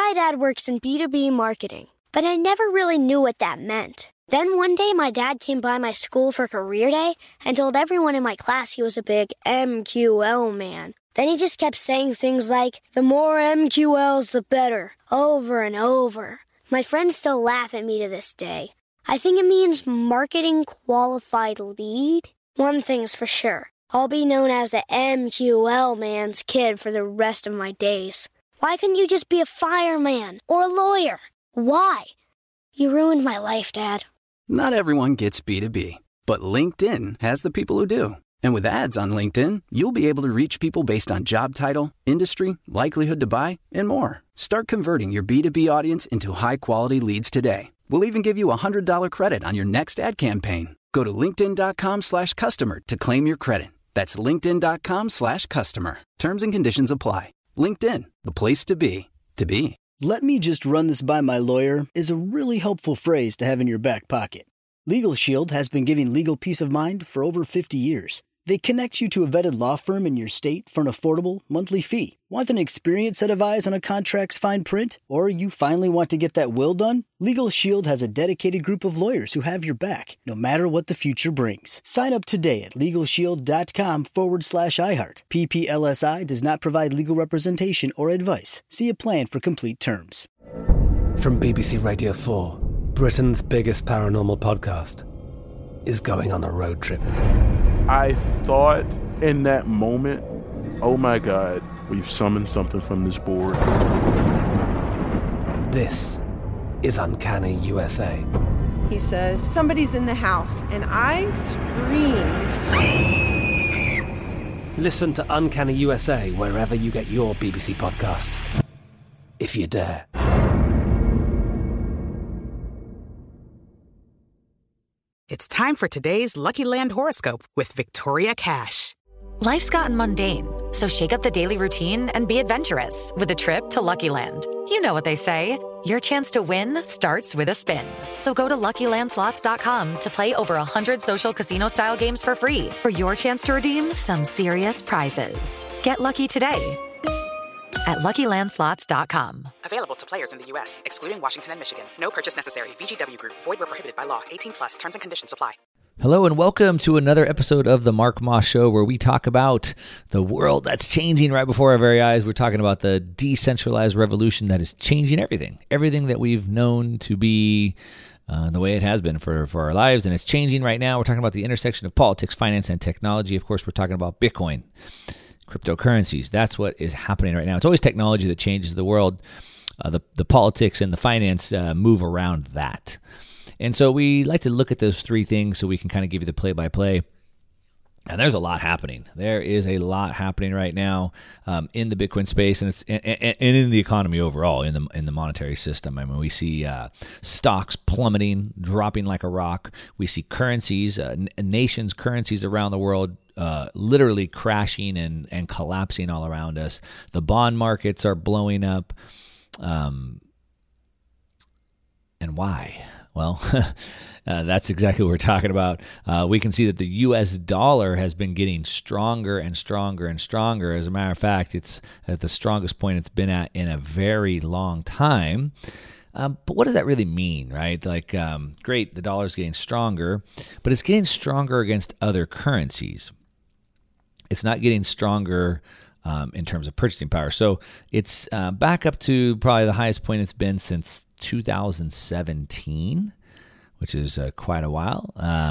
My dad works in B2B marketing, but I never really knew what that meant. Then one day, my dad came by my school for career day and told everyone in my class he was a big MQL man. Then he just kept saying things like, the more MQLs, the better, over and over. My friends still laugh at me to this day. I think it means Marketing Qualified Lead. One thing's for sure, I'll be known as the MQL man's kid for the rest of my days. Why couldn't you just be a fireman or a lawyer? Why? You ruined my life, Dad. Not everyone gets B2B, but LinkedIn has the people who do. And with ads on LinkedIn, you'll be able to reach people based on job title, industry, likelihood to buy, and more. Start converting your B2B audience into high-quality leads today. We'll even give you a $100 credit on your next ad campaign. Go to linkedin.com/customer to claim your credit. That's linkedin.com/customer. Terms and conditions apply. LinkedIn, the place to be, to be. "Let me just run this by my lawyer" is a really helpful phrase to have in your back pocket. Legal Shield has been giving legal peace of mind for over 50 years. They connect you to a vetted law firm in your state for an affordable monthly fee. Want an experienced set of eyes on a contract's fine print? Or you finally want to get that will done? Legal Shield has a dedicated group of lawyers who have your back, no matter what the future brings. Sign up today at LegalShield.com/iHeart. PPLSI does not provide legal representation or advice. See a plan for complete terms. From BBC Radio 4, Britain's biggest paranormal podcast is going on a road trip. I thought in that moment, oh my God, we've summoned something from this board. This is Uncanny USA. He says, somebody's in the house, and I screamed. Listen to Uncanny USA wherever you get your BBC podcasts, if you dare. It's time for today's Lucky Land horoscope with Victoria Cash. Life's gotten mundane, so shake up the daily routine and be adventurous with a trip to Lucky Land. You know what they say, your chance to win starts with a spin. So go to LuckyLandSlots.com to play over 100 social casino-style games for free for your chance to redeem some serious prizes. Get lucky today at LuckyLandSlots.com. Available to players in the U.S., excluding Washington and Michigan. No purchase necessary. VGW Group. Void where prohibited by law. 18+. Terms and conditions apply. Hello and welcome to another episode of The Mark Moss Show, where we talk about the world that's changing right before our very eyes. We're talking about the decentralized revolution that is changing everything. Everything that we've known to be the way it has been for our lives, and it's changing right now. We're talking about the intersection of politics, finance, and technology. Of course, we're talking about Bitcoin. Cryptocurrencies, that's what is happening right now. It's always technology that changes the world. The politics and the finance move around that. And so we like to look at those three things so we can kind of give you the play-by-play. And there's a lot happening. There is a lot happening right now in the Bitcoin space, and it's and in the economy overall, in the monetary system. I mean, we see stocks plummeting, dropping like a rock. We see currencies, nations' currencies around the world, literally crashing and collapsing all around us. The bond markets are blowing up. And why? Well, that's exactly what we're talking about. We can see that the U.S. dollar has been getting stronger and stronger and stronger. As a matter of fact, it's at the strongest point it's been at in a very long time. But what does that really mean, right? Like, great, the dollar's getting stronger, but it's getting stronger against other currencies. It's not getting stronger in terms of purchasing power. So it's back up to probably the highest point it's been since 2017, which is quite a while.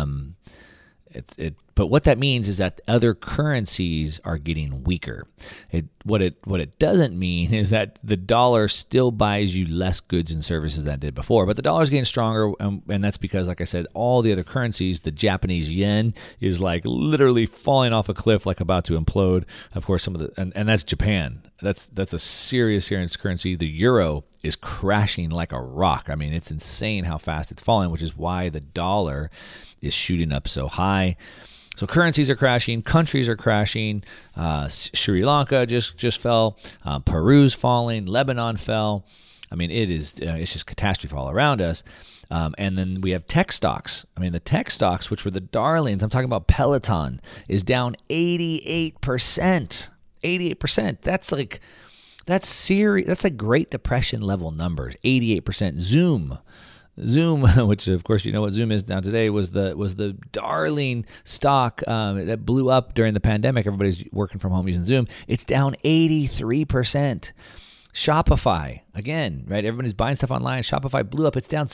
But what that means is that other currencies are getting weaker. What it doesn't mean is that the dollar still buys you less goods and services than it did before. But the dollar's getting stronger, and that's because, like I said, all the other currencies, the Japanese yen is like literally falling off a cliff, like about to implode. Of course, some of the and that's Japan. That's a serious currency. The euro is crashing like a rock. I mean, it's insane how fast it's falling, which is why the dollar is shooting up so high. So currencies are crashing, countries are crashing. Sri Lanka just fell. Peru's falling. Lebanon fell. I mean, it's just catastrophe all around us. And then we have tech stocks. I mean, the tech stocks, which were the darlings, I'm talking about Peloton, is down 88%. 88%. That's serious. That's like Great Depression level numbers. 88%. Zoom, which of course you know what Zoom is now today, was the darling stock that blew up during the pandemic. Everybody's working from home using Zoom. It's down 83%. Shopify, again, right? Everybody's buying stuff online. Shopify blew up. It's down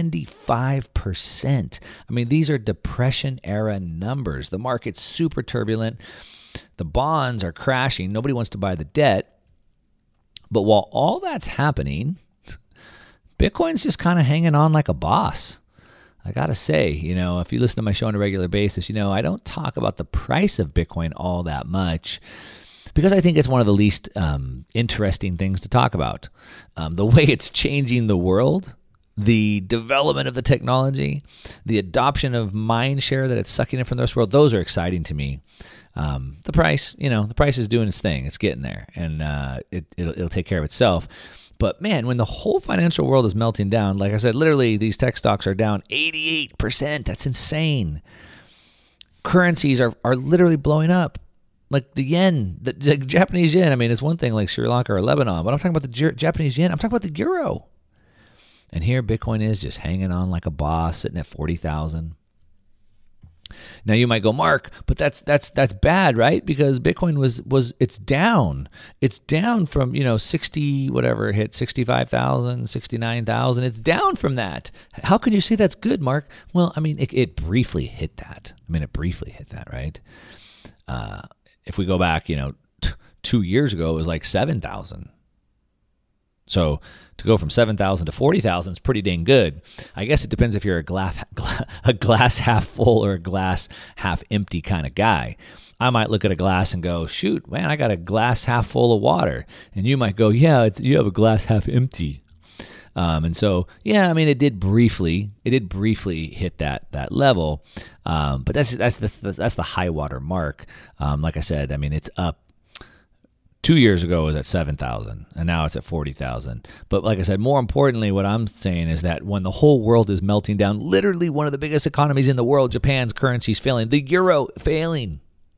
75%. I mean, these are Depression era numbers. The market's super turbulent. The bonds are crashing. Nobody wants to buy the debt. But while all that's happening, Bitcoin's just kind of hanging on like a boss. I got to say, if you listen to my show on a regular basis, I don't talk about the price of Bitcoin all that much because I think it's one of the least interesting things to talk about. The way it's changing the world, the development of the technology, the adoption of mind share that it's sucking in from the rest of the world, those are exciting to me. The price, the price is doing its thing. It's getting there, and it'll take care of itself. But man, when the whole financial world is melting down, like I said, literally these tech stocks are down 88%. That's insane. Currencies are literally blowing up. Like the yen, the Japanese yen. I mean, it's one thing like Sri Lanka or Lebanon, but I'm talking about the Japanese yen. I'm talking about the euro. And here Bitcoin is just hanging on like a boss, sitting at 40,000. Now you might go, Mark, but that's bad, right? Because Bitcoin it's down. It's down from 60 whatever it hit 65,000, 69,000. It's down from that. How can you say that's good, Mark? Well, I mean, it briefly hit that. Right? If we go back, 2 years ago, it was like 7,000. So to go from 7,000 to 40,000 is pretty dang good. I guess it depends if you're a glass half full or a glass half empty kind of guy. I might look at a glass and go, shoot, man, I got a glass half full of water. And you might go, yeah, you have a glass half empty. And so, yeah, I mean, it did briefly hit that level. But that's the high water mark. Like I said, I mean, it's up. 2 years ago it was at 7,000, and now it's at 40,000. But like I said, more importantly, what I'm saying is that when the whole world is melting down, literally one of the biggest economies in the world, Japan's currency is failing, the euro failing.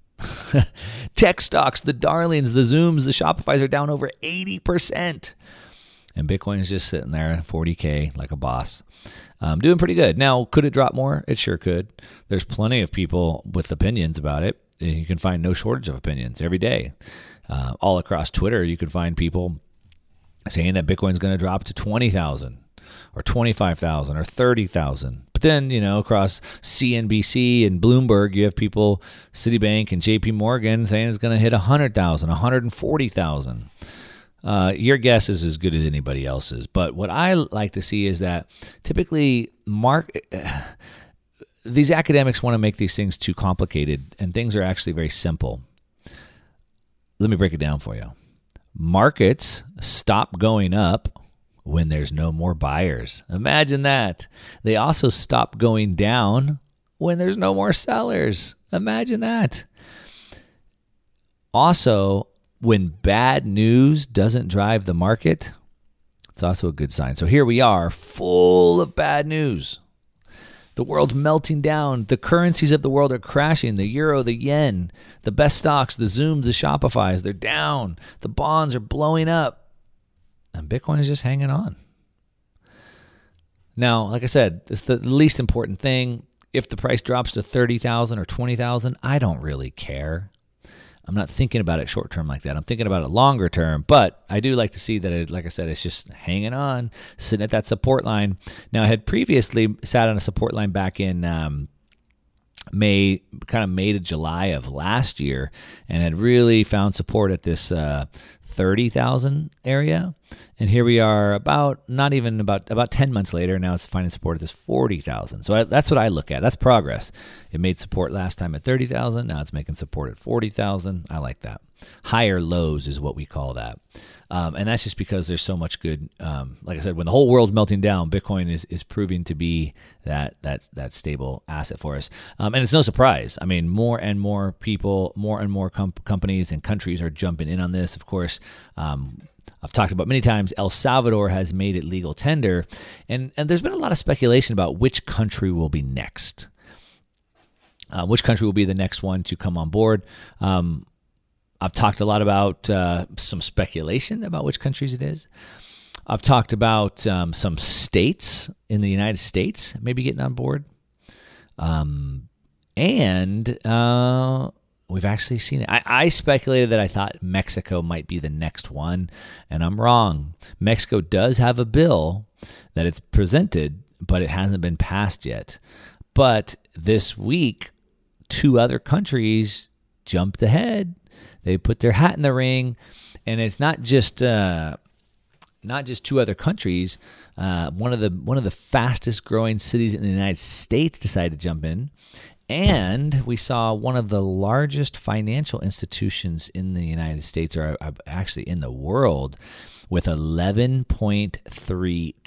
Tech stocks, the darlings, the Zooms, the Shopifys are down over 80%. And Bitcoin is just sitting there, 40K, like a boss. Doing pretty good. Now, could it drop more? It sure could. There's plenty of people with opinions about it. You can find no shortage of opinions every day. All across Twitter, you can find people saying that Bitcoin's going to drop to 20,000 or 25,000 or 30,000. But then, across CNBC and Bloomberg, you have people, Citibank and JP Morgan, saying it's going to hit 100,000, 140,000. Your guess is as good as anybody else's. But what I like to see is that typically these academics want to make these things too complicated, and things are actually very simple. Let me break it down for you. Markets stop going up when there's no more buyers. Imagine that. They also stop going down when there's no more sellers. Imagine that. Also, when bad news doesn't drive the market, it's also a good sign. So here we are, full of bad news. The world's melting down. The currencies of the world are crashing. The euro, the yen, the best stocks, the Zooms, the Shopifys, they're down. The bonds are blowing up. And Bitcoin is just hanging on. Now, like I said, it's the least important thing. If the price drops to 30,000 or 20,000, I don't really care. I'm not thinking about it short term like that. I'm thinking about it longer term, but I do like to see that it, like I said, it's just hanging on, sitting at that support line. Now, I had previously sat on a support line back in May to July of last year, and had really found support at this 30,000 area. And here we are about 10 months later. Now it's finding support at this 40,000. So that's what I look at. That's progress. It made support last time at 30,000. Now it's making support at 40,000. I like that. Higher lows is what we call that. And that's just because there's so much good, like I said, when the whole world's melting down, Bitcoin is proving to be that stable asset for us. And it's no surprise. I mean, more and more people, more and more companies and countries are jumping in on this. Of course, I've talked about many times, El Salvador has made it legal tender. And there's been a lot of speculation about which country will be next. Which country will be the next one to come on board. I've talked a lot about some speculation about which countries it is. I've talked about some states in the United States maybe getting on board. And we've actually seen it. I speculated that I thought Mexico might be the next one, and I'm wrong. Mexico does have a bill that it's presented, but it hasn't been passed yet. But this week, 2 other countries jumped ahead. They put their hat in the ring, and it's not just 2 other countries. One of the fastest growing cities in the United States decided to jump in, and we saw one of the largest financial institutions in the United States, or actually in the world, with $11.3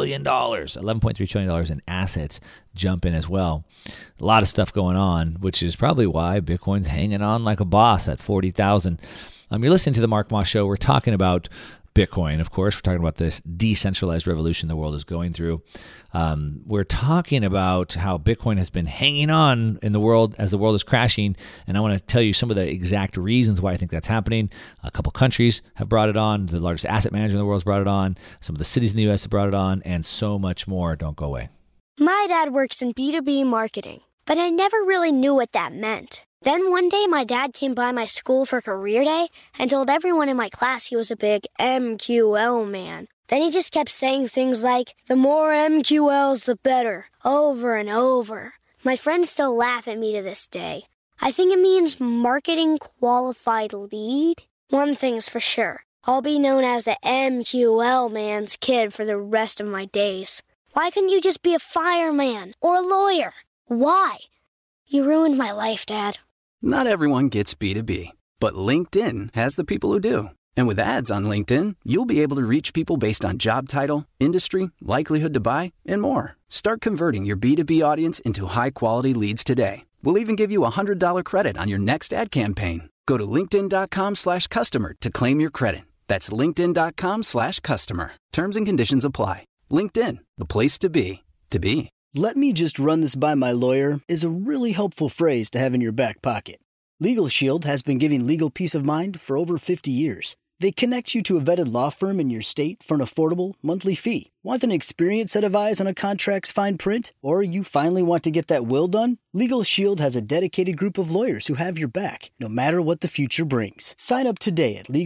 trillion in assets jump in as well. A lot of stuff going on, which is probably why Bitcoin's hanging on like a boss at 40,000. You're listening to the Mark Moss Show. We're talking about Bitcoin, of course. We're talking about this decentralized revolution the world is going through. We're talking about how Bitcoin has been hanging on in the world as the world is crashing, and I want to tell you some of the exact reasons why I think that's happening. A couple countries have brought it on. The largest asset manager in the world has brought it on. Some of the cities in the U.S. have brought it on, and so much more. Don't go away. My dad works in B2B marketing, but I never really knew what that meant. Then one day my dad came by my school for career day and told everyone in my class he was a big MQL man. Then he just kept saying things like, the more MQLs, the better, over and over. My friends still laugh at me to this day. I think it means marketing qualified lead. One thing's for sure, I'll be known as the MQL man's kid for the rest of my days. Why couldn't you just be a fireman or a lawyer? Why? You ruined my life, Dad. Not everyone gets B2B, but LinkedIn has the people who do. And with ads on LinkedIn, you'll be able to reach people based on job title, industry, likelihood to buy, and more. Start converting your B2B audience into high-quality leads today. We'll even give you a $100 credit on your next ad campaign. Go to linkedin.com/customer to claim your credit. That's linkedin.com/customer. Terms and conditions apply. LinkedIn, the place to be, to be. "Let me just run this by my lawyer" is a really helpful phrase to have in your back pocket. Legal Shield has been giving legal peace of mind for over 50 years. They connect you to a vetted law firm in your state for an affordable monthly fee. Want an experienced set of eyes on a contract's fine print? Or you finally want to get that will done? Legal Shield has a dedicated group of lawyers who have your back, no matter what the future brings. Sign up today at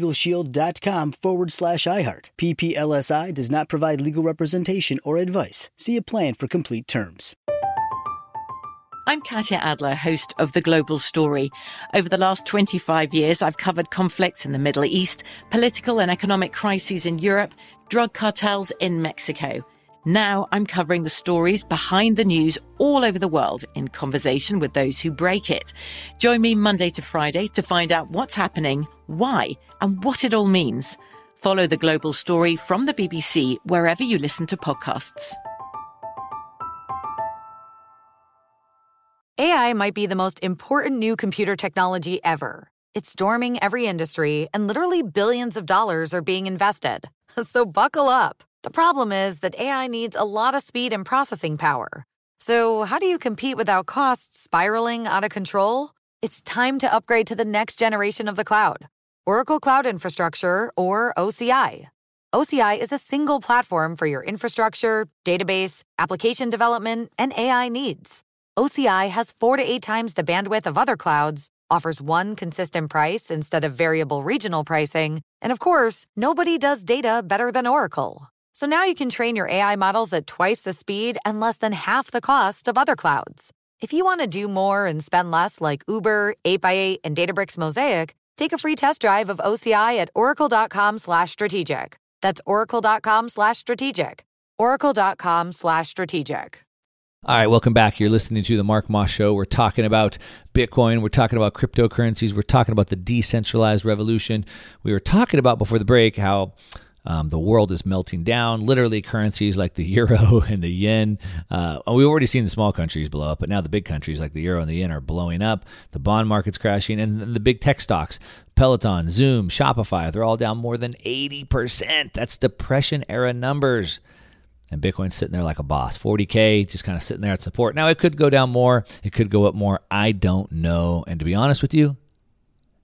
LegalShield.com/iHeart. PPLSI does not provide legal representation or advice. See a plan for complete terms. I'm Katya Adler, host of The Global Story. Over the last 25 years, I've covered conflicts in the Middle East, political and economic crises in Europe, drug cartels in Mexico. Now I'm covering the stories behind the news all over the world in conversation with those who break it. Join me Monday to Friday to find out what's happening, why, and what it all means. Follow The Global Story from the BBC wherever you listen to podcasts. AI might be the most important new computer technology ever. It's storming every industry, and literally billions of dollars are being invested. So buckle up. The problem is that AI needs a lot of speed and processing power. So how do you compete without costs spiraling out of control? It's time to upgrade to the next generation of the cloud. Oracle Cloud Infrastructure, or OCI. OCI is a single platform for your infrastructure, database, application development, and AI needs. OCI has 4 to 8 times the bandwidth of other clouds, offers one consistent price instead of variable regional pricing, and of course, nobody does data better than Oracle. So now you can train your AI models at twice the speed and less than half the cost of other clouds. If you want to do more and spend less like Uber, 8x8, and Databricks Mosaic, take a free test drive of OCI at oracle.com/strategic. That's oracle.com/strategic. Oracle.com/strategic. All right, welcome back. You're listening to the Mark Moss Show. We're talking about Bitcoin. We're talking about cryptocurrencies. We're talking about the decentralized revolution. We were talking about before the break how the world is melting down. Literally, currencies like the euro and the yen. We've already seen the small countries blow up, but now the big countries like the euro and the yen are blowing up. The bond market's crashing, and the big tech stocks, Peloton, Zoom, Shopify, they're all down more than 80%. That's Depression-era numbers. And Bitcoin's sitting there like a boss. 40K, just kind of sitting there at support. Now, it could go down more. It could go up more. I don't know. And to be honest with you,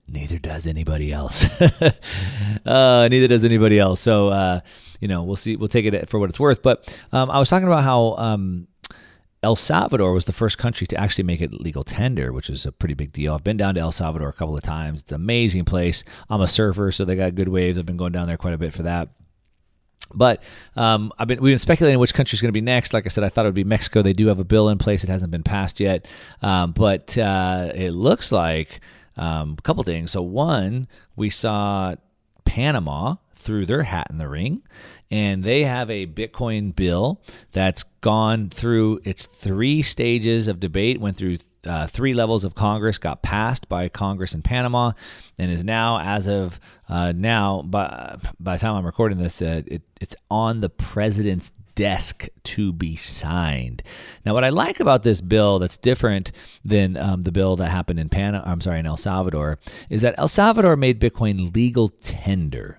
neither does anybody else. Neither does anybody else. So, we'll see. We'll take it for what it's worth. But I was talking about how El Salvador was the first country to actually make it legal tender, which is a pretty big deal. I've been down to El Salvador a couple of times. It's an amazing place. I'm a surfer, so they got good waves. I've been going down there quite a bit for that. But we've been speculating which country is going to be next. Like I said, I thought it would be Mexico. They do have a bill in place. It hasn't been passed yet. But it looks like a couple things. So one, we saw Panama threw their hat in the ring, and they have a Bitcoin bill that's gone through its 3 stages of debate, went through 3 levels of Congress, got passed by Congress in Panama, and is now, as of now, by the time I'm recording this, it's on the president's desk to be signed. Now, what I like about this bill that's different than the bill that happened in in El Salvador, is that El Salvador made Bitcoin legal tender.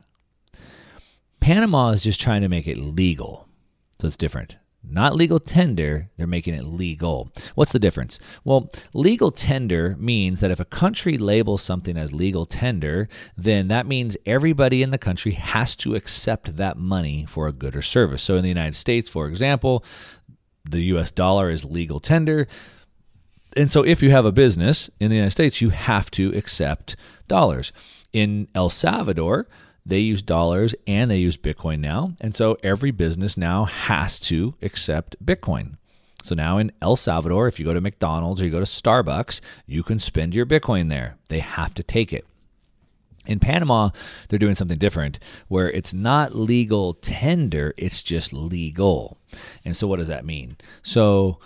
Panama is just trying to make it legal. So it's different. Not legal tender, they're making it legal. What's the difference? Well, legal tender means that if a country labels something as legal tender, then that means everybody in the country has to accept that money for a good or service. So in the United States, for example, the US dollar is legal tender. And so if you have a business in the United States, you have to accept dollars. In El Salvador, they use dollars and they use Bitcoin now. And so every business now has to accept Bitcoin. So now in El Salvador, if you go to McDonald's or you go to Starbucks, you can spend your Bitcoin there. They have to take it. In Panama, they're doing something different where it's not legal tender, it's just legal. And so what does that mean? So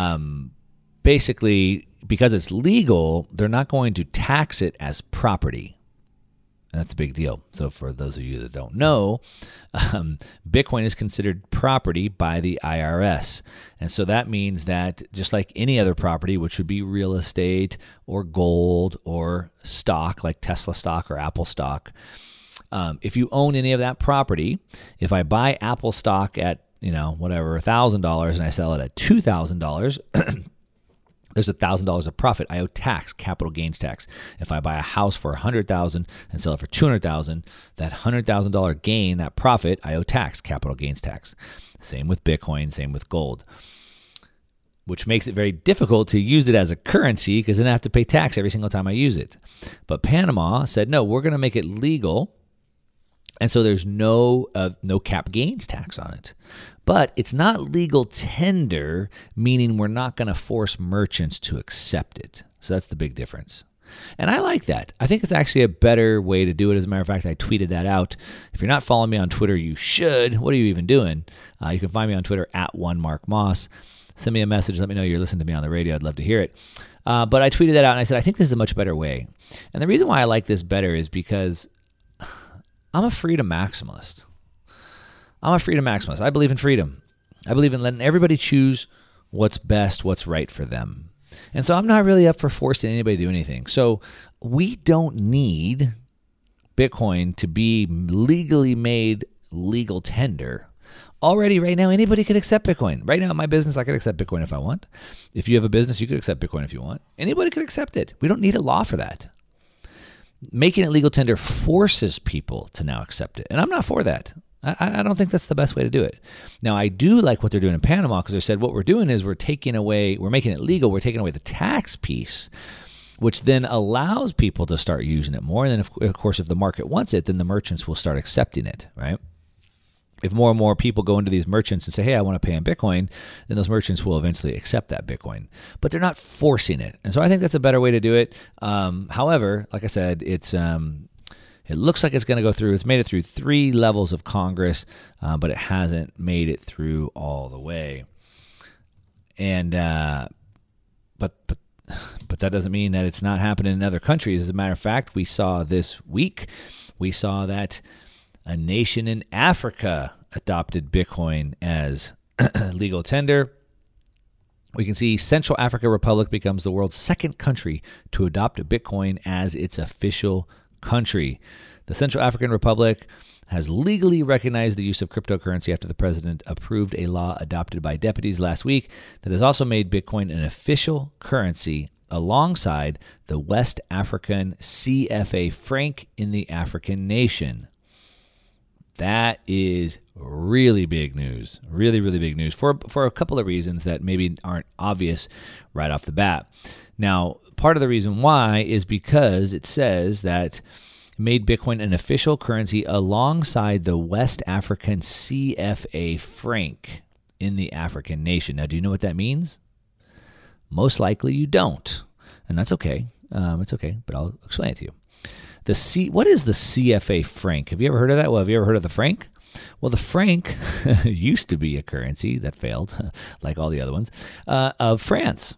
basically, because it's legal, they're not going to tax it as property. And that's a big deal. So for those of you that don't know, Bitcoin is considered property by the IRS. And so that means that just like any other property, which would be real estate or gold or stock, like Tesla stock or Apple stock, if you own any of that property, if I buy Apple stock at, $1,000 and I sell it at $2,000, there's $1,000 of profit. I owe tax, capital gains tax. If I buy a house for $100,000 and sell it for $200,000, that $100,000 gain, that profit, I owe tax, capital gains tax. Same with Bitcoin, same with gold, which makes it very difficult to use it as a currency because then I have to pay tax every single time I use it. But Panama said, no, we're going to make it legal. And so there's no cap gains tax on it. But it's not legal tender, meaning we're not going to force merchants to accept it. So that's the big difference. And I like that. I think it's actually a better way to do it. As a matter of fact, I tweeted that out. If you're not following me on Twitter, you should. What are you even doing? You can find me on Twitter at @1MarkMoss. Send me a message. Let me know you're listening to me on the radio. I'd love to hear it. But I tweeted that out, and I said, I think this is a much better way. And the reason why I like this better is because I'm a freedom maximalist. I believe in freedom. I believe in letting everybody choose what's best, what's right for them. And so I'm not really up for forcing anybody to do anything. So we don't need Bitcoin to be legally made legal tender. Already right now, anybody could accept Bitcoin. Right now in my business, I could accept Bitcoin if I want. If you have a business, you could accept Bitcoin if you want. Anybody could accept it. We don't need a law for that. Making it legal tender forces people to now accept it. And I'm not for that. I don't think that's the best way to do it. Now, I do like what they're doing in Panama because they said what we're doing is we're making it legal, we're taking away the tax piece, which then allows people to start using it more. And then, of course, if the market wants it, then the merchants will start accepting it, right? If more and more people go into these merchants and say, hey, I want to pay in Bitcoin, then those merchants will eventually accept that Bitcoin. But they're not forcing it. And so I think that's a better way to do it. However, like I said, it looks like it's going to go through. It's made it through 3 levels of Congress, but it hasn't made it through all the way. And but that doesn't mean that it's not happening in other countries. As a matter of fact, we saw this week, that a nation in Africa adopted Bitcoin as legal tender. We can see Central African Republic becomes the world's 2nd country to adopt Bitcoin as its official country. The Central African Republic has legally recognized the use of cryptocurrency after the president approved a law adopted by deputies last week that has also made Bitcoin an official currency alongside the West African CFA franc in the African nation. That is really big news. Really, really big news for a couple of reasons that maybe aren't obvious right off the bat. Now, part of the reason why is because it says that it made Bitcoin an official currency alongside the West African CFA franc in the African nation. Now, do you know what that means? Most likely you don't, and that's okay. It's okay, but I'll explain it to you. What is the CFA franc? Have you ever heard of that? Well, have you ever heard of the franc? Well, the franc used to be a currency that failed, like all the other ones, of France.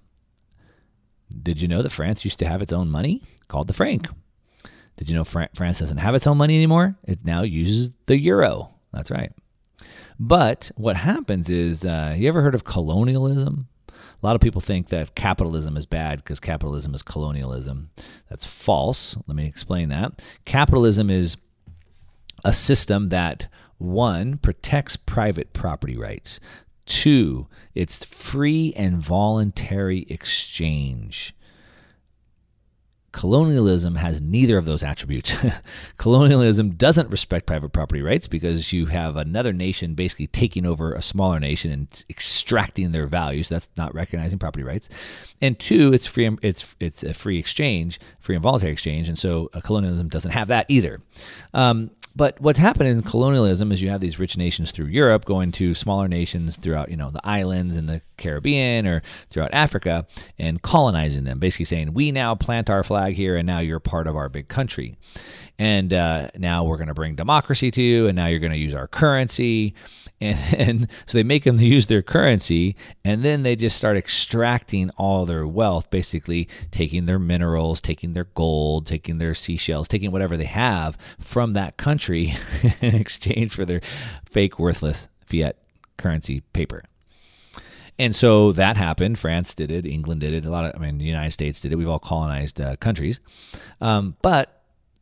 Did you know that France used to have its own money called the franc? Did you know France doesn't have its own money anymore? It now uses the euro. That's right. But what happens is, you ever heard of colonialism? A lot of people think that capitalism is bad because capitalism is colonialism. That's false. Let me explain that. Capitalism is a system that, 1, protects private property rights. 2, it's free and voluntary exchange. Colonialism has neither of those attributes. Colonialism doesn't respect private property rights because you have another nation basically taking over a smaller nation and extracting their values. That's not recognizing property rights. And 2, it's free. It's a free exchange, free and voluntary exchange. And so colonialism doesn't have that either. But what's happened in colonialism is you have these rich nations through Europe going to smaller nations throughout, the islands in the Caribbean or throughout Africa and colonizing them, basically saying, we now plant our flag here and now you're part of our big country. And now we're going to bring democracy to you and now you're going to use our currency. And so they make them use their currency, and then they just start extracting all their wealth, basically taking their minerals, taking their gold, taking their seashells, taking whatever they have from that country in exchange for their fake, worthless fiat currency paper. And so that happened. France did it. England did it. The United States did it. We've all colonized countries. But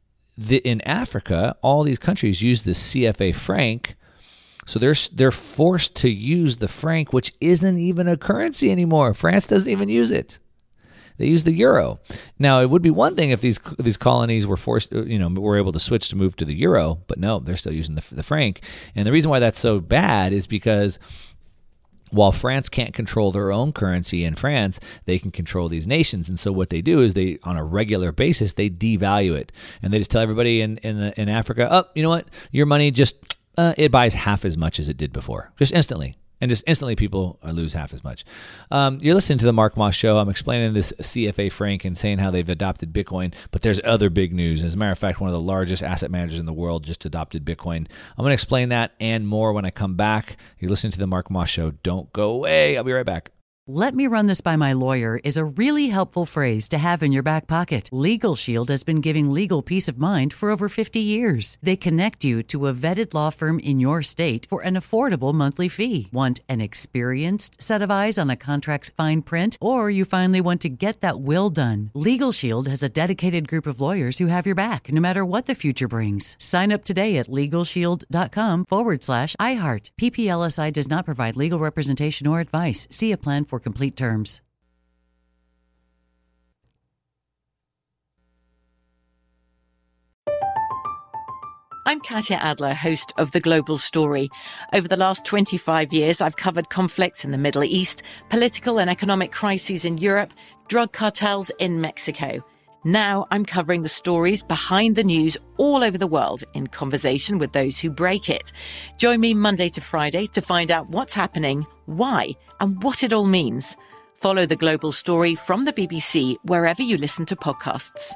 in Africa, all these countries use the CFA franc. So they're forced to use the franc, which isn't even a currency anymore. France doesn't even use it. They use the euro. Now, it would be one thing if these colonies were forced, were able to move to the euro, but no, they're still using the franc. And the reason why that's so bad is because while France can't control their own currency in France, they can control these nations. And so what they do is on a regular basis, they devalue it. And they just tell everybody in Africa, oh, you know what? Your money just... it buys half as much as it did before, just instantly. And just instantly people lose half as much. You're listening to the Mark Moss Show. I'm explaining this CFA franc and saying how they've adopted Bitcoin, but there's other big news. As a matter of fact, one of the largest asset managers in the world just adopted Bitcoin. I'm going to explain that and more when I come back. You're listening to the Mark Moss Show. Don't go away. I'll be right back. Let me run this by my lawyer is a really helpful phrase to have in your back pocket. Legal Shield has been giving legal peace of mind for over 50 years. They connect you to a vetted law firm in your state for an affordable monthly fee. Want an experienced set of eyes on a contract's fine print? Or you finally want to get that will done? Legal Shield has a dedicated group of lawyers who have your back, no matter what the future brings. Sign up today at LegalShield.com/iHeart. PPLSI does not provide legal representation or advice. See a plan for complete terms. I'm Katya Adler, host of The Global Story. Over the last 25 years, I've covered conflicts in the Middle East, political and economic crises in Europe, drug cartels in Mexico. Now I'm covering the stories behind the news all over the world in conversation with those who break it. Join me Monday to Friday to find out what's happening, why, and what it all means. Follow The Global Story from the BBC wherever you listen to podcasts.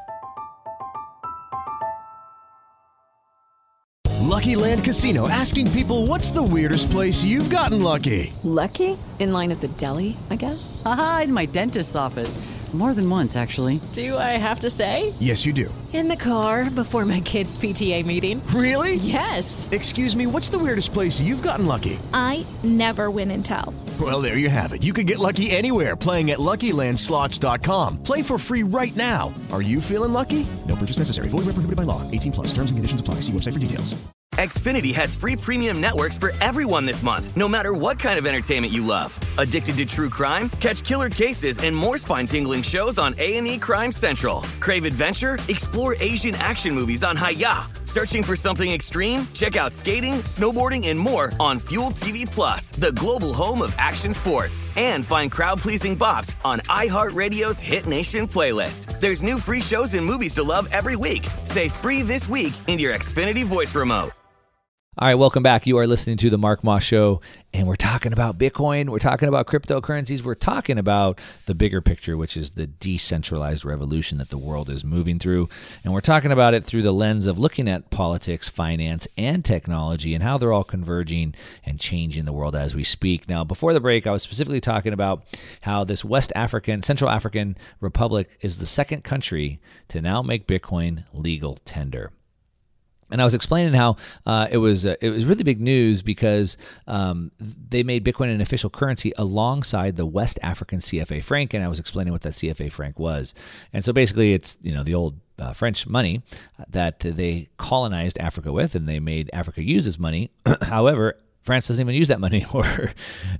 Lucky Land Casino, asking people, what's the weirdest place you've gotten lucky? Lucky? In line at the deli, I guess? Aha, in my dentist's office. More than once, actually. Do I have to say? Yes, you do. In the car before my kids' PTA meeting. Really? Yes. Excuse me, what's the weirdest place you've gotten lucky? I never win and tell. Well, there you have it. You can get lucky anywhere, playing at LuckyLandSlots.com. Play for free right now. Are you feeling lucky? No purchase necessary. Void where prohibited by law. 18+. Terms and conditions apply. See website for details. Xfinity has free premium networks for everyone this month, no matter what kind of entertainment you love. Addicted to true crime? Catch killer cases and more spine-tingling shows on A&E Crime Central. Crave adventure? Explore Asian action movies on Hi-YAH. Searching for something extreme? Check out skating, snowboarding, and more on Fuel TV Plus, the global home of action sports. And find crowd-pleasing bops on iHeartRadio's Hit Nation playlist. There's new free shows and movies to love every week. Say free this week in your Xfinity voice remote. All right, welcome back. You are listening to The Mark Moss Show, and we're talking about Bitcoin. We're talking about cryptocurrencies. We're talking about the bigger picture, which is the decentralized revolution that the world is moving through. And we're talking about it through the lens of looking at politics, finance, and technology and how they're all converging and changing the world as we speak. Now, before the break, I was specifically talking about how this Central African Republic is the second country to now make Bitcoin legal tender. And I was explaining how it was really big news because they made Bitcoin an official currency alongside the West African CFA franc, and I was explaining what that CFA franc was. And so basically, it's the old French money that they colonized Africa with, and they made Africa use as money. However, France doesn't even use that money anymore.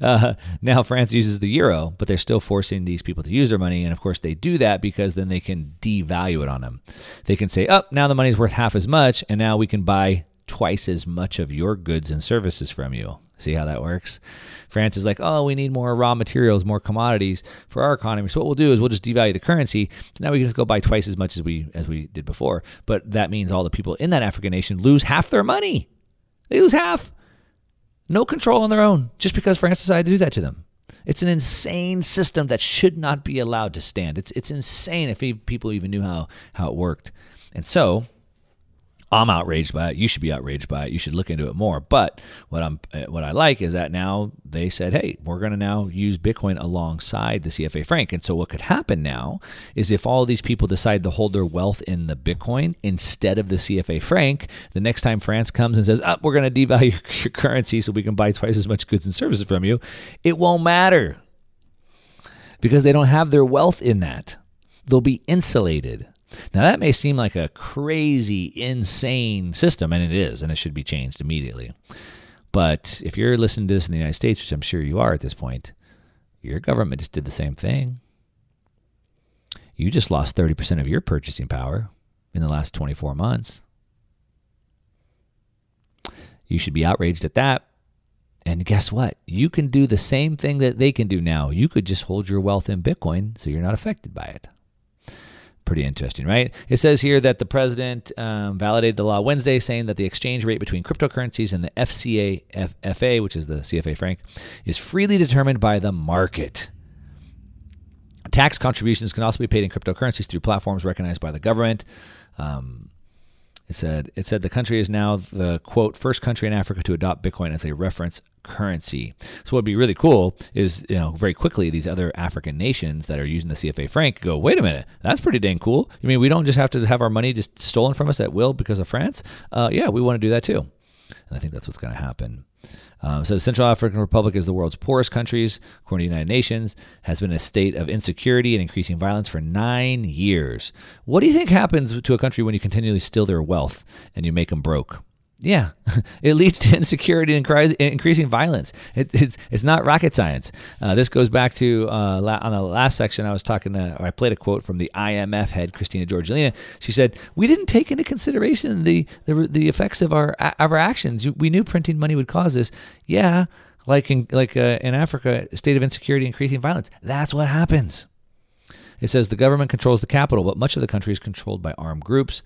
Now France uses the euro, but they're still forcing these people to use their money. And of course they do that because then they can devalue it on them. They can say, now the money's worth half as much, and now we can buy twice as much of your goods and services from you. See how that works? France is like, we need more raw materials, more commodities for our economy. So what we'll do is we'll just devalue the currency. So now we can just go buy twice as much as we did before. But that means all the people in that African nation lose half their money. They lose half. No control on their own, just because France decided to do that to them. It's an insane system that should not be allowed to stand. It's insane if people even knew how it worked. And so I'm outraged by it. You should be outraged by it. You should look into it more. But what I like is that now they said, hey, we're going to now use Bitcoin alongside the CFA franc. And so what could happen now is if all of these people decide to hold their wealth in the Bitcoin instead of the CFA franc, the next time France comes and says, we're going to devalue your currency so we can buy twice as much goods and services from you, it won't matter because they don't have their wealth in that. They'll be insulated. Now, that may seem like a crazy, insane system, and it is, and it should be changed immediately. But if you're listening to this in the United States, which I'm sure you are at this point, your government just did the same thing. You just lost 30% of your purchasing power in the last 24 months. You should be outraged at that. And guess what? You can do the same thing that they can do now. You could just hold your wealth in Bitcoin so you're not affected by it. Pretty interesting, right? It says here that the president validated the law Wednesday, saying that the exchange rate between cryptocurrencies and the FCA, which is the CFA franc, is freely determined by the market. Tax contributions can also be paid in cryptocurrencies through platforms recognized by the government. It said the country is now the, quote, first country in Africa to adopt Bitcoin as a reference currency. So what would be really cool is, very quickly these other African nations that are using the CFA franc go, wait a minute, that's pretty dang cool. You mean we don't just have to have our money just stolen from us at will because of France? Yeah, we want to do that too. And I think that's what's going to happen. So the Central African Republic is the world's poorest countries, according to the United Nations, has been in a state of insecurity and increasing violence for 9 years. What do you think happens to a country when you continually steal their wealth and you make them broke? Yeah, it leads to insecurity and increasing violence. It's not rocket science. This goes back to on the last section I played a quote from the IMF head, Christina Georgilina. She said, "We didn't take into consideration the effects of our actions. We knew printing money would cause this. Yeah, like in Africa, a state of insecurity, increasing violence. That's what happens." It says the government controls the capital, but much of the country is controlled by armed groups.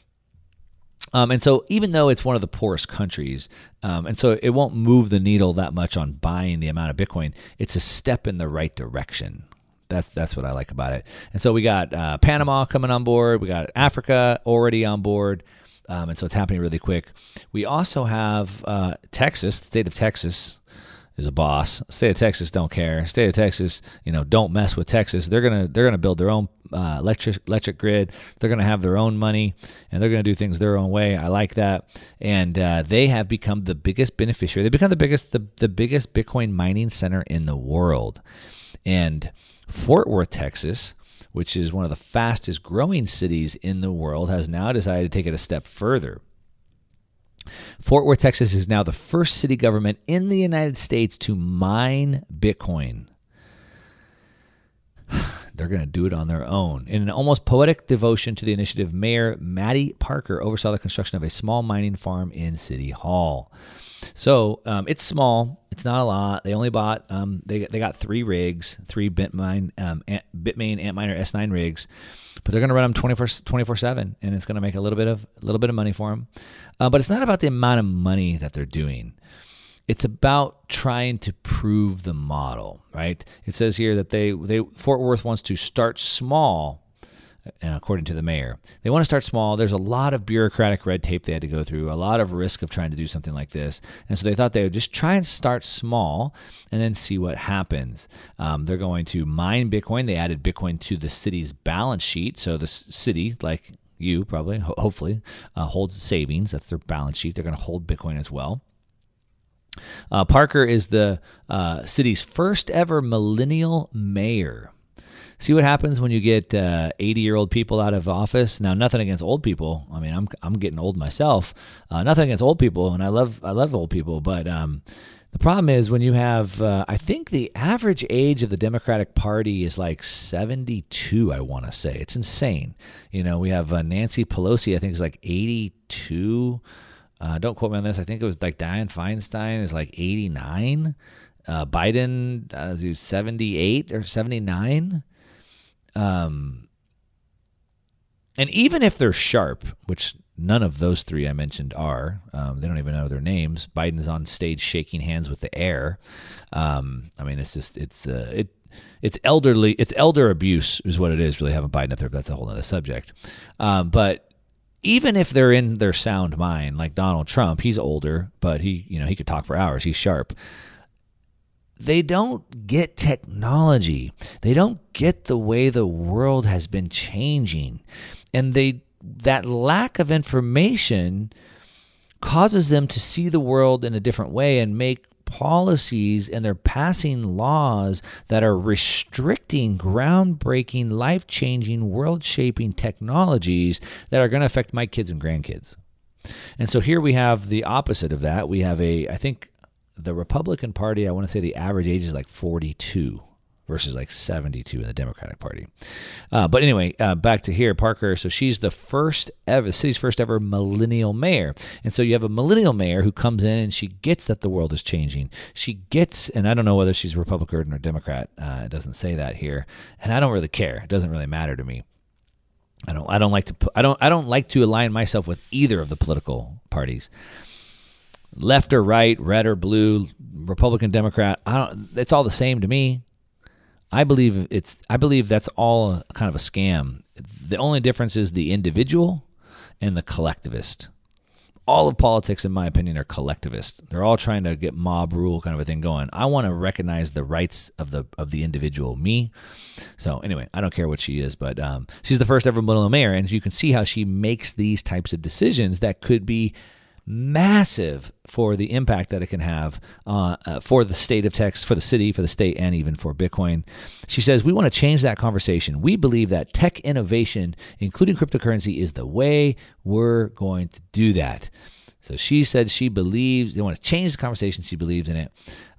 And so even though it's one of the poorest countries, and so it won't move the needle that much on buying the amount of Bitcoin, it's a step in the right direction. That's what I like about it. And so we got Panama coming on board. We got Africa already on board. And so it's happening really quick. We also have Texas, the state of Texas is a boss. State of Texas don't care. State of Texas, don't mess with Texas. They're gonna build their own electric grid. They're gonna have their own money, and they're gonna do things their own way. I like that. And they have become the biggest beneficiary. They become the biggest Bitcoin mining center in the world. And Fort Worth, Texas, which is one of the fastest growing cities in the world, has now decided to take it a step further. Fort Worth, Texas is now the first city government in the United States to mine Bitcoin. They're going to do it on their own. In an almost poetic devotion to the initiative, Mayor Matty Parker oversaw the construction of a small mining farm in City Hall. So it's small. It's not a lot. They only bought, they got 3 rigs, 3 Bitmain Antminer S9 rigs, but they're going to run them 24/7, and it's going to make a little bit of money for them. But it's not about the amount of money that they're doing. It's about trying to prove the model, right? It says here that Fort Worth wants to start small, according to the mayor. They want to start small. There's a lot of bureaucratic red tape they had to go through, a lot of risk of trying to do something like this. And so they thought they would just try and start small and then see what happens. They're going to mine Bitcoin. They added Bitcoin to the city's balance sheet. So the city, like you probably, hopefully, holds savings. That's their balance sheet. They're going to hold Bitcoin as well. Parker is the city's first ever millennial mayor. See what happens when you get 80-year-old people out of office. Now, nothing against old people. I mean, I'm getting old myself. Nothing against old people, and I love old people. But the problem is when you have, I think the average age of the Democratic Party is like 72. I want to say it's insane. You know, we have Nancy Pelosi. I think is like 82. Don't quote me on this. I think it was like Dianne Feinstein is like 89. Biden is he 78 or 79. And even if they're sharp, which none of those 3 I mentioned are, they don't even know their names. Biden's on stage shaking hands with the air. I mean, it's just it's elder abuse is what it is. Really having Biden up there, but that's a whole other subject. But even if they're in their sound mind, like Donald Trump, he's older, but he could talk for hours. He's sharp. They don't get technology. They don't get the way the world has been changing. And that lack of information causes them to see the world in a different way and make policies, and they're passing laws that are restricting groundbreaking, life-changing, world-shaping technologies that are going to affect my kids and grandkids. And so here we have the opposite of that. We have I think the Republican Party, I want to say the average age is like 42 versus like 72 in the Democratic Party. But anyway, back to here, Parker. So she's the city's first ever millennial mayor. And so you have a millennial mayor who comes in and she gets that the world is changing. She gets, and I don't know whether she's Republican or Democrat. It doesn't say that here. And I don't really care. It doesn't really matter to me. I don't like to align myself with either of the political parties. Left or right, red or blue, Republican, Democrat, it's all the same to me. I believe that's all kind of a scam. The only difference is the individual and the collectivist. All of politics, in my opinion, are collectivist. They're all trying to get mob rule kind of a thing going. I want to recognize the rights of the individual, me. So anyway, I don't care what she is, but she's the first ever millennial mayor, and you can see how she makes these types of decisions that could be massive for the impact that it can have for the state of Texas, for the city, for the state, and even for Bitcoin. She says, we want to change that conversation. We believe that tech innovation, including cryptocurrency, is the way we're going to do that. So she said she believes, they want to change the conversation. She believes in it.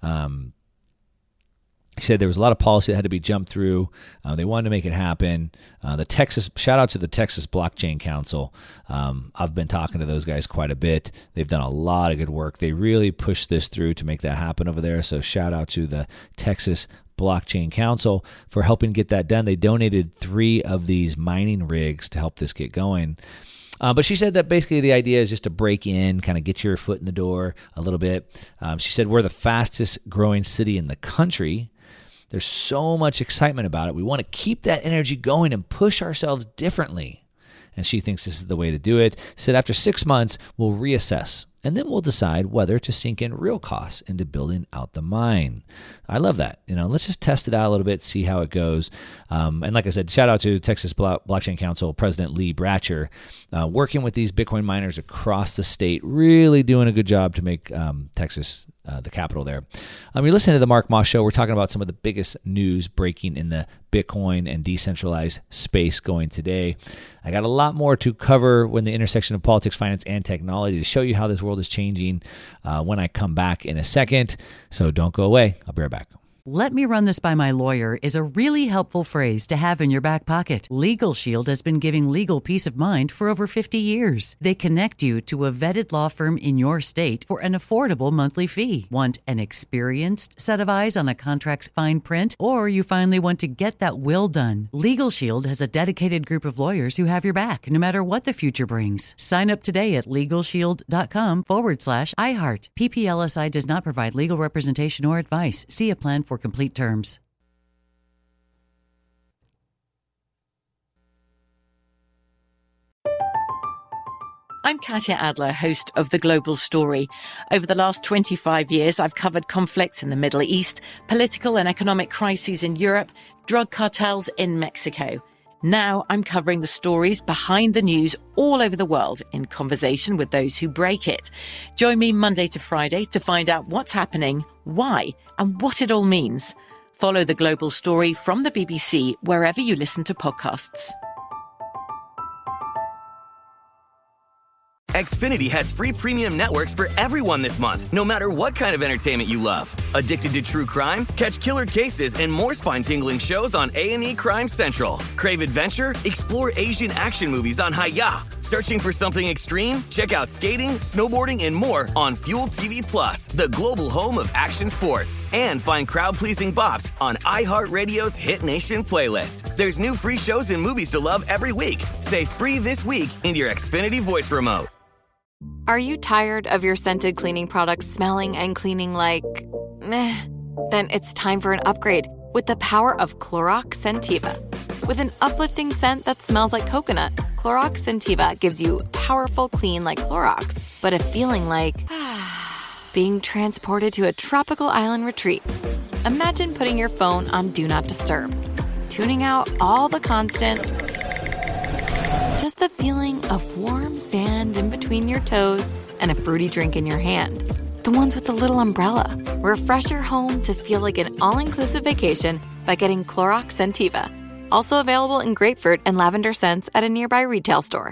She said there was a lot of policy that had to be jumped through. They wanted to make it happen. Shout out to the Texas Blockchain Council. I've been talking to those guys quite a bit. They've done a lot of good work. They really pushed this through to make that happen over there. So shout out to the Texas Blockchain Council for helping get that done. They donated 3 of these mining rigs to help this get going. But she said that basically the idea is just to break in, kind of get your foot in the door a little bit. She said we're the fastest growing city in the country. There's so much excitement about it. We want to keep that energy going and push ourselves differently. And she thinks this is the way to do it. She said after 6 months, we'll reassess, and then we'll decide whether to sink in real costs into building out the mine. I love that. Let's just test it out a little bit, see how it goes. And like I said, shout out to Texas Blockchain Council President Lee Bratcher, working with these Bitcoin miners across the state, really doing a good job to make Texas the capital there. You're listening to the Mark Moss Show. We're talking about some of the biggest news breaking in the Bitcoin and decentralized space going today. I got a lot more to cover when the intersection of politics, finance, and technology to show you how this world is changing when I come back in a second. So don't go away. I'll be right back. "Let me run this by my lawyer" is a really helpful phrase to have in your back pocket. Legal Shield has been giving legal peace of mind for over 50 years. They connect you to a vetted law firm in your state for an affordable monthly fee. Want an experienced set of eyes on a contract's fine print? Or you finally want to get that will done? Legal Shield has a dedicated group of lawyers who have your back, no matter what the future brings. Sign up today at LegalShield.com/iHeart. PPLSI does not provide legal representation or advice. See a plan for complete terms. I'm Katya Adler, host of The Global Story. Over the last 25 years, I've covered conflicts in the Middle East, political and economic crises in Europe, drug cartels in Mexico. Now I'm covering the stories behind the news all over the world in conversation with those who break it. Join me Monday to Friday to find out what's happening, why, and what it all means. Follow The Global Story from the BBC wherever you listen to podcasts. Xfinity has free premium networks for everyone this month, no matter what kind of entertainment you love. Addicted to true crime? Catch killer cases and more spine-tingling shows on A&E Crime Central. Crave adventure? Explore Asian action movies on Hi-Ya. Searching for something extreme? Check out skating, snowboarding, and more on Fuel TV Plus, the global home of action sports. And find crowd-pleasing bops on iHeartRadio's Hit Nation playlist. There's new free shows and movies to love every week. Say free this week in your Xfinity voice remote. Are you tired of your scented cleaning products smelling and cleaning like meh? Then it's time for an upgrade with the power of Clorox Scentiva. With an uplifting scent that smells like coconut, Clorox Scentiva gives you powerful clean like Clorox, but a feeling like being transported to a tropical island retreat. Imagine putting your phone on Do Not Disturb, tuning out all the constant, just the feeling of warm sand in between your toes and a fruity drink in your hand. The ones with the little umbrella. Refresh your home to feel like an all-inclusive vacation by getting Clorox Scentiva. Also available in grapefruit and lavender scents at a nearby retail store.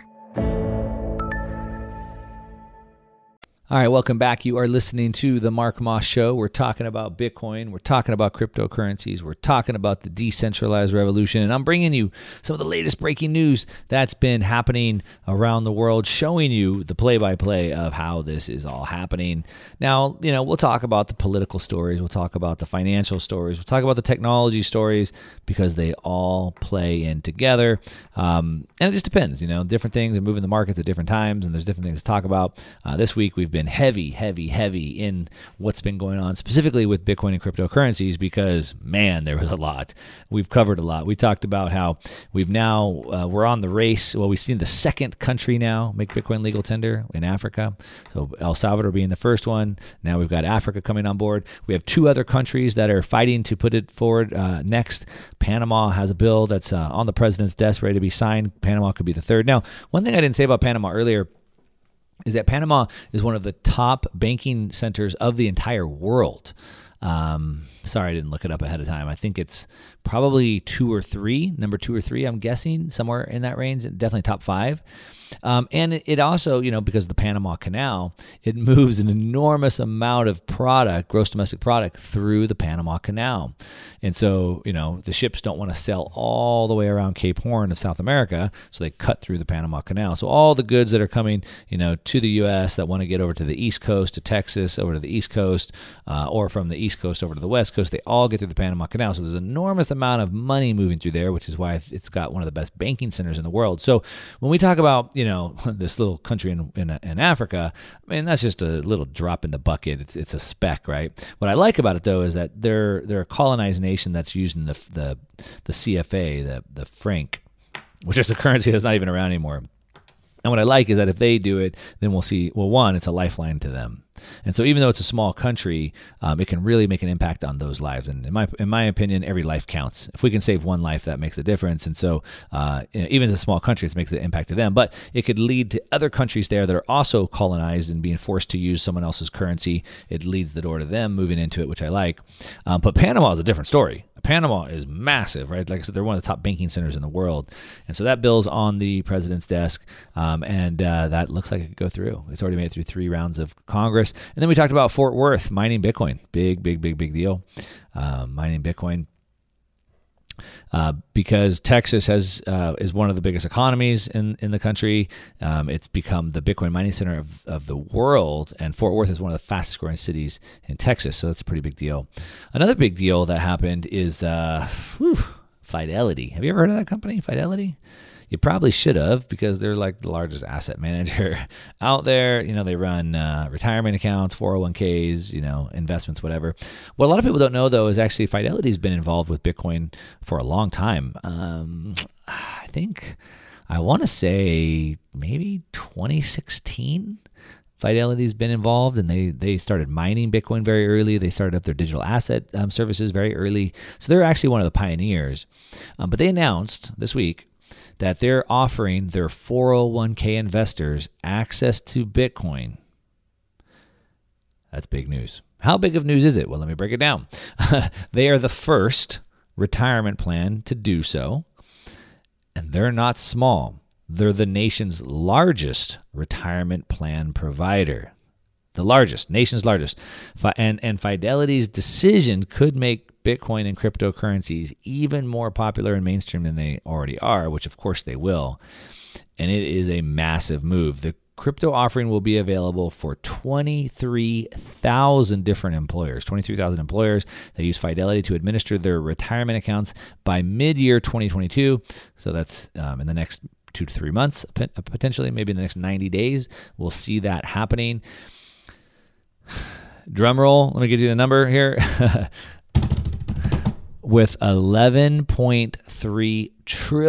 All right, welcome back. You are listening to The Mark Moss Show. We're talking about Bitcoin. We're talking about cryptocurrencies. We're talking about the decentralized revolution. And I'm bringing you some of the latest breaking news that's been happening around the world, showing you the play-by-play of how this is all happening. Now, we'll talk about the political stories. We'll talk about the financial stories. We'll talk about the technology stories because they all play in together. And it just depends. Different things are moving the markets at different times, and there's different things to talk about. This week, we've been heavy in what's been going on specifically with Bitcoin and cryptocurrencies because, man, there was a lot. We've covered a lot. We talked about how we've now, we're on the race. Well, we've seen the second country now make Bitcoin legal tender in Africa. So El Salvador being the first one. Now we've got Africa coming on board. We have two other countries that are fighting to put it forward next. Panama has a bill that's on the president's desk ready to be signed. Panama could be the third. Now, one thing I didn't say about Panama earlier is that Panama is one of the top banking centers of the entire world. Sorry, I didn't look it up ahead of time. I think it's probably number two or three, I'm guessing, somewhere in that range, definitely top five. And it also, because of the Panama Canal, it moves an enormous amount of product, gross domestic product, through the Panama Canal. And so, the ships don't want to sell all the way around Cape Horn of South America, so they cut through the Panama Canal. So all the goods that are coming, to the U.S. that want to get over to the East Coast, to Texas, over to the East Coast, or from the East Coast over to the West Coast, they all get through the Panama Canal. So there's an enormous amount of money moving through there, which is why it's got one of the best banking centers in the world. So when we talk about, this little country in Africa, I mean, that's just a little drop in the bucket. It's a speck, right? What I like about it, though, is that they're a colonized nation that's using the CFA, the franc, which is the currency that's not even around anymore. And what I like is that if they do it, then we'll see, well, one, it's a lifeline to them. And so even though it's a small country, it can really make an impact on those lives. And in my opinion, every life counts. If we can save one life, that makes a difference. And so even as a small country, it makes an impact to them. But it could lead to other countries there that are also colonized and being forced to use someone else's currency. It leads the door to them moving into it, which I like. But Panama is a different story. Panama is massive, right? Like I said, they're one of the top banking centers in the world. And so that bill's on the president's desk, and that looks like it could go through. It's already made it through 3 rounds of Congress. And then we talked about Fort Worth mining Bitcoin. Big deal. Mining Bitcoin. Because Texas is one of the biggest economies in the country. It's become the Bitcoin mining center of the world, and Fort Worth is one of the fastest growing cities in Texas, so that's a pretty big deal. Another big deal that happened is Fidelity. Have you ever heard of that company, Fidelity? You probably should have, because they're like the largest asset manager out there. They run retirement accounts, 401ks, investments, whatever. What a lot of people don't know, though, is actually Fidelity's been involved with Bitcoin for a long time. I want to say maybe 2016. Fidelity's been involved, and they started mining Bitcoin very early. They started up their digital asset services very early. So they're actually one of the pioneers. But they announced this week that they're offering their 401k investors access to Bitcoin. That's big news. How big of news is it? Well, let me break it down. They are the first retirement plan to do so, and they're not small. They're the nation's largest retirement plan provider. The largest, nation's largest. And Fidelity's decision could make Bitcoin and cryptocurrencies even more popular and mainstream than they already are, which of course they will. And it is a massive move. The crypto offering will be available for 23,000 different employers, 23,000 employers that use Fidelity to administer their retirement accounts by mid-year 2022. So that's in the next 2 to 3 months, potentially, maybe in the next 90 days. We'll see that happening. Drum roll, let me give you the number here. With $11.3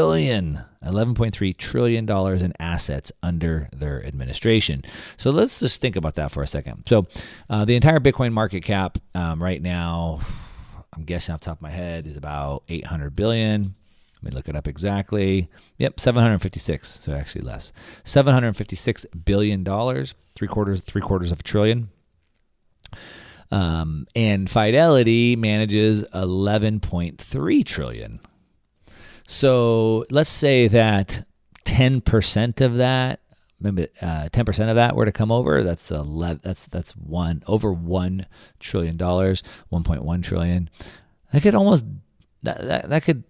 trillion in assets under their administration. So let's just think about that for a second. So the entire Bitcoin market cap right now, I'm guessing off the top of my head, is about 800 billion. Let me look it up exactly. Yep, 756. So actually less. $756 billion, three quarters of a trillion. And Fidelity manages 11.3 trillion. So let's say that 10% of that, maybe 10% of that were to come over. That's over $1 trillion, 1.1 trillion. That could almost that could.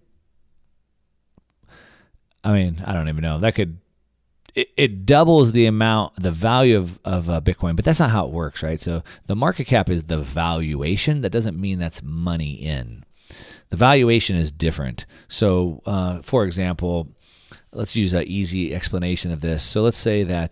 I mean, I don't even know. That could. It doubles the value of Bitcoin, but that's not how it works, right? So the market cap is the valuation. That doesn't mean that's money in. The valuation is different. So, for example, let's use an easy explanation of this. So let's say that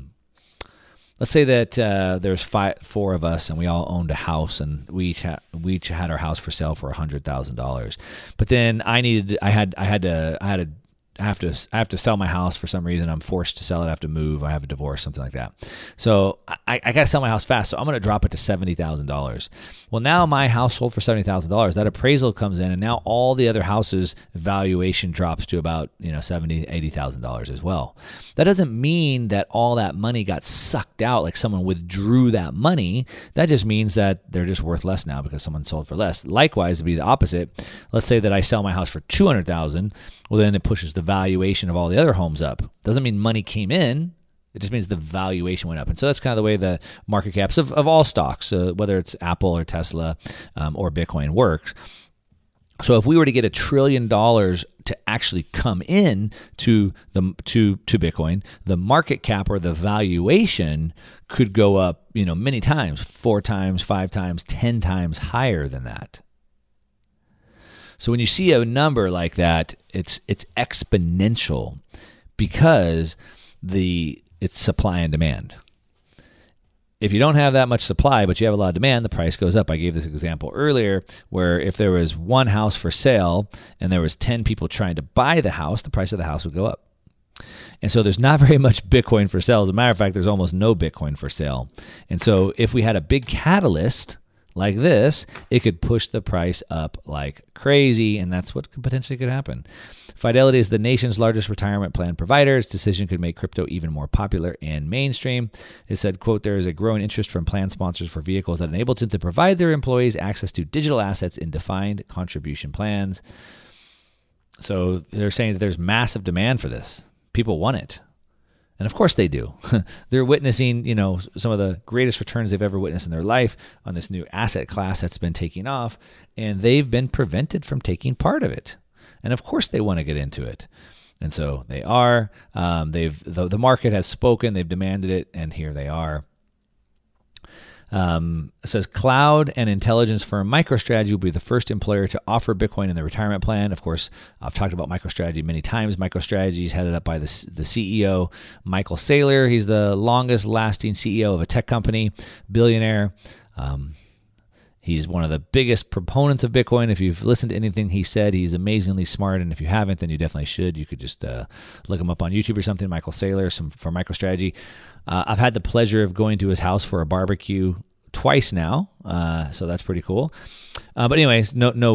there's 4 of us, and we all owned a house, and we each had our house for sale for $100,000. But then I have to sell my house for some reason. I'm forced to sell it. I have to move. I have a divorce, something like that. So I got to sell my house fast. So I'm going to drop it to $70,000. Well, now my house sold for $70,000. That appraisal comes in, and now all the other houses' valuation drops to about $70,000, $80,000 as well. That doesn't mean that all that money got sucked out, like someone withdrew that money. That just means that they're just worth less now because someone sold for less. Likewise, it'd be the opposite. Let's say that I sell my house for $200,000. Well, then it pushes the valuation of all the other homes up. Doesn't mean money came in. It just means the valuation went up. And so that's kind of the way the market caps of all stocks, whether it's Apple or Tesla or Bitcoin, works. So if we were to get $1 trillion to actually come in to Bitcoin, the market cap or the valuation could go up, many times, 4 times, 5 times, 10 times higher than that. So when you see a number like that, it's exponential because it's supply and demand. If you don't have that much supply, but you have a lot of demand, the price goes up. I gave this example earlier where if there was one house for sale and there was 10 people trying to buy the house, the price of the house would go up. And so there's not very much Bitcoin for sale. As a matter of fact, there's almost no Bitcoin for sale. And so if we had a big catalyst like this, it could push the price up like crazy, and that's what potentially could happen. Fidelity is the nation's largest retirement plan provider. Its decision could make crypto even more popular and mainstream. It said, quote, there is a growing interest from plan sponsors for vehicles that enable them to provide their employees access to digital assets in defined contribution plans. So they're saying that there's massive demand for this. People want it. And of course they do. They're witnessing, some of the greatest returns they've ever witnessed in their life on this new asset class that's been taking off, and they've been prevented from taking part of it. And of course they want to get into it. And so they are. The market has spoken. They've demanded it, and here they are. It says cloud and intelligence firm MicroStrategy will be the first employer to offer Bitcoin in their retirement plan. Of course, I've talked about MicroStrategy many times. MicroStrategy is headed up by the CEO, Michael Saylor. He's the longest lasting CEO of a tech company, billionaire. He's one of the biggest proponents of Bitcoin. If you've listened to anything he said, he's amazingly smart. And if you haven't, then you definitely should. You could just look him up on YouTube or something, Michael Saylor for MicroStrategy. I've had the pleasure of going to his house for a barbecue twice now, so that's pretty cool. But anyways,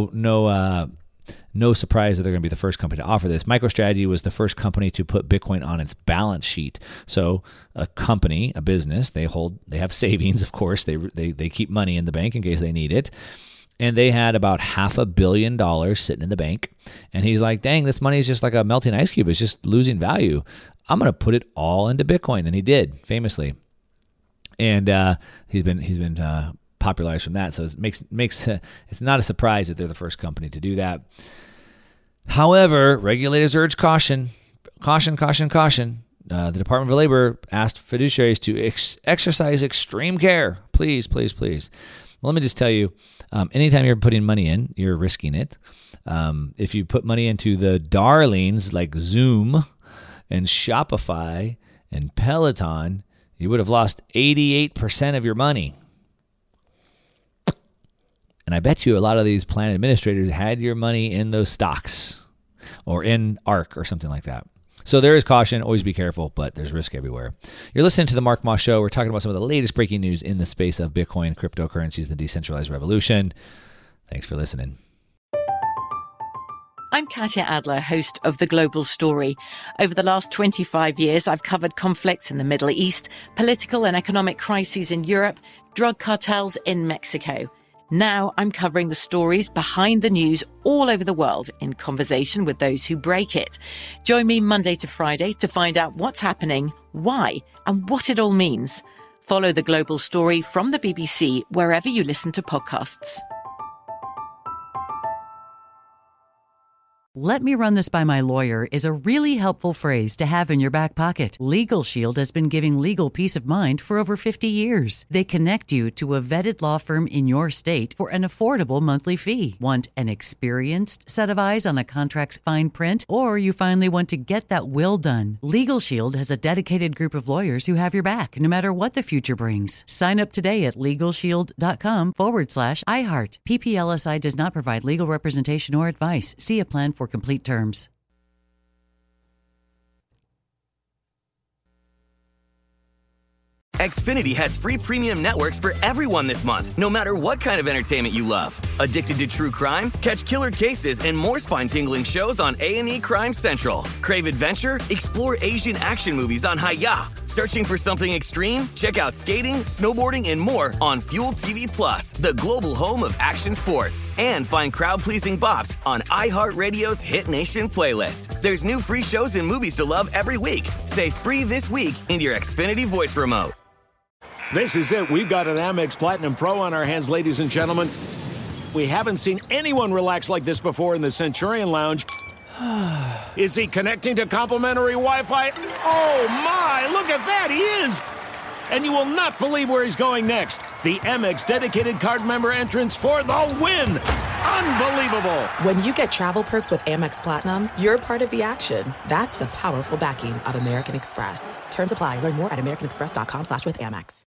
no surprise that they're going to be the first company to offer this. MicroStrategy was the first company to put Bitcoin on its balance sheet. So a company, a business, they have savings, of course. They keep money in the bank in case they need it. And they had about $500 million sitting in the bank. And he's like, dang, this money is just like a melting ice cube. It's just losing value. I'm going to put it all into Bitcoin. And he did, famously. And he's been popularized from that. So it makes it's not a surprise that they're the first company to do that. However, regulators urge caution. The Department of Labor asked fiduciaries to exercise extreme care. Please, please, please. Well, let me just tell you, anytime you're putting money in, you're risking it. If you put money into the darlings like Zoom and Shopify and Peloton, you would have lost 88% of your money. And I bet you a lot of these plan administrators had your money in those stocks or in ARK or something like that. So there is caution. Always be careful, but there's risk everywhere. You're listening to The Mark Moss Show. We're talking about some of the latest breaking news in the space of Bitcoin, cryptocurrencies, the decentralized revolution. Thanks for listening. I'm Katya Adler, host of The Global Story. Over the last 25 years, I've covered conflicts in the Middle East, political and economic crises in Europe, drug cartels in Mexico. Now I'm covering the stories behind the news all over the world in conversation with those who break it. Join me Monday to Friday to find out what's happening, why, and what it all means. Follow The Global Story from the BBC wherever you listen to podcasts. Let me run this by my lawyer is a really helpful phrase to have in your back pocket. Legal Shield has been giving legal peace of mind for over 50 years. They connect you to a vetted law firm in your state for an affordable monthly fee. Want an experienced set of eyes on a contract's fine print? Or you finally want to get that will done? Legal Shield has a dedicated group of lawyers who have your back, no matter what the future brings. Sign up today at LegalShield.com/iHeart. PPLSI does not provide legal representation or advice. See a plan for complete terms. Xfinity has free premium networks for everyone this month, no matter what kind of entertainment you love. Addicted to true crime? Catch killer cases and more spine-tingling shows on A&E Crime Central. Crave adventure? Explore Asian action movies on Hi-Ya. Searching for something extreme? Check out skating, snowboarding, and more on Fuel TV Plus, the global home of action sports. And find crowd-pleasing bops on iHeartRadio's Hit Nation playlist. There's new free shows and movies to love every week. Say free this week in your Xfinity voice remote. This is it. We've got an Amex Platinum Pro on our hands, ladies and gentlemen. We haven't seen anyone relax like this before in the Centurion Lounge. Is he connecting to complimentary Wi-Fi? Oh, my! Look at that! He is! And you will not believe where he's going next. The Amex dedicated card member entrance for the win! Unbelievable! When you get travel perks with Amex Platinum, you're part of the action. That's the powerful backing of American Express. Terms apply. Learn more at americanexpress.com/withAmex.